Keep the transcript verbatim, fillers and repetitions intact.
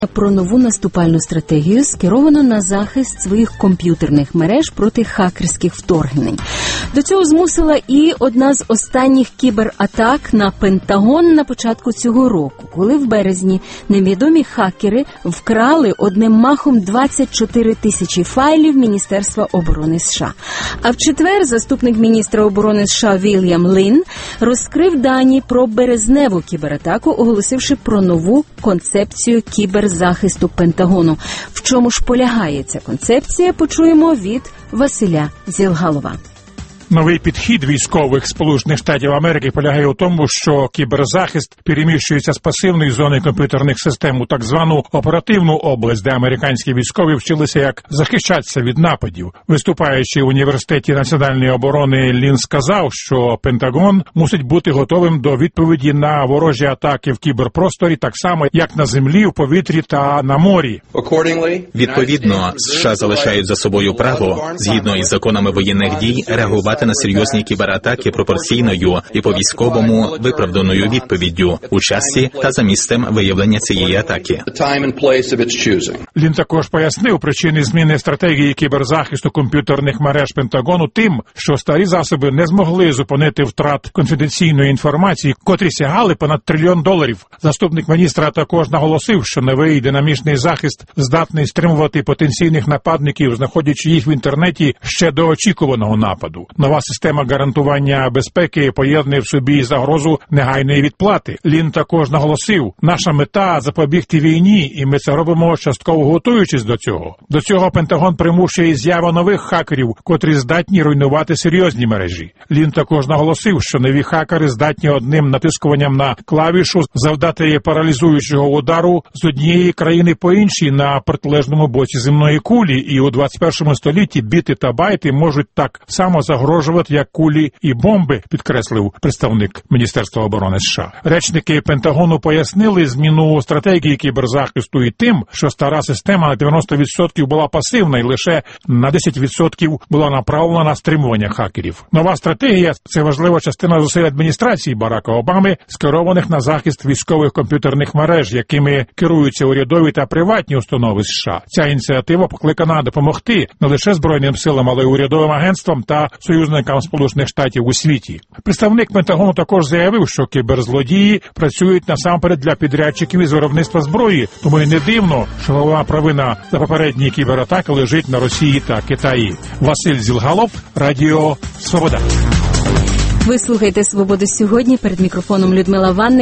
Про нову наступальну стратегію, скеровану на захист своїх комп'ютерних мереж проти хакерських вторгнень. До цього змусила і одна з останніх кібератак на Пентагон на початку цього року, коли в березні невідомі хакери вкрали одним махом двадцять чотири тисячі файлів Міністерства оборони США. А в четвер заступник міністра оборони США Вільям Лін розкрив дані про березневу кібератаку, оголосивши про нову концепцію кіберзахисту Пентагону. В чому ж полягає ця концепція, почуємо від Василя Зілгалова. Новий підхід військових Сполучених Штатів Америки полягає у тому, що кіберзахист переміщується з пасивної зони комп'ютерних систем у так звану оперативну область, де американські військові вчилися, як захищатися від нападів. Виступаючи в Університеті національної оборони, Лін сказав, що Пентагон мусить бути готовим до відповіді на ворожі атаки в кіберпросторі так само, як на землі, в повітрі та на морі. Відповідно, США залишають за собою право, згідно із законами воєнних дій, реагувати на серйозні кібератаки пропорційною і по-військовому виправданою відповіддю у часі та за місцем виявлення цієї атаки. Лін також пояснив причини зміни стратегії кіберзахисту комп'ютерних мереж Пентагону тим, що старі засоби не змогли зупинити втрат конфіденційної інформації, котрі сягали понад трильйон доларів. Заступник міністра також наголосив, що новий динамічний захист здатний стримувати потенційних нападників, знаходячи їх в інтернеті ще до очікуваного нападу. Нова система гарантування безпеки поєднує в собі загрозу негайної відплати. Лін також наголосив, наша мета – запобігти війні, і ми це робимо частково готуючись до цього. До цього Пентагон примушує з'яву нових хакерів, котрі здатні руйнувати серйозні мережі. Лін також наголосив, що нові хакери здатні одним натискуванням на клавішу завдати паралізуючого удару з однієї країни по іншій на протилежному боці земної кулі, і у двадцять першому столітті біти та байти можуть так само загрожувати, як кулі і бомби, підкреслив представник Міністерства оборони США. Речники Пентагону пояснили зміну стратегії кіберзахисту і тим, що стара система на дев'яносто відсотків була пасивна і лише на десять відсотків була направлена на стримування хакерів. Нова стратегія – це важлива частина зусиль адміністрації Барака Обами, скерованих на захист військових комп'ютерних мереж, якими керуються урядові та приватні установи США. Ця ініціатива покликана допомогти не лише Збройним силам, але й урядовим агентствам та союзникам Сполучених Штатів у світі. Представник Пентагону також заявив, що кіберзлодії працюють насамперед для підрядчиків із виробництва зброї, тому й не дивно, що головна провина за попередні кібератаки лежить на Росії та Китаї. Василь Зілгалов, Радіо Свобода. Ви слухаєте «Свободу сьогодні», перед мікрофоном Людмила Ванник.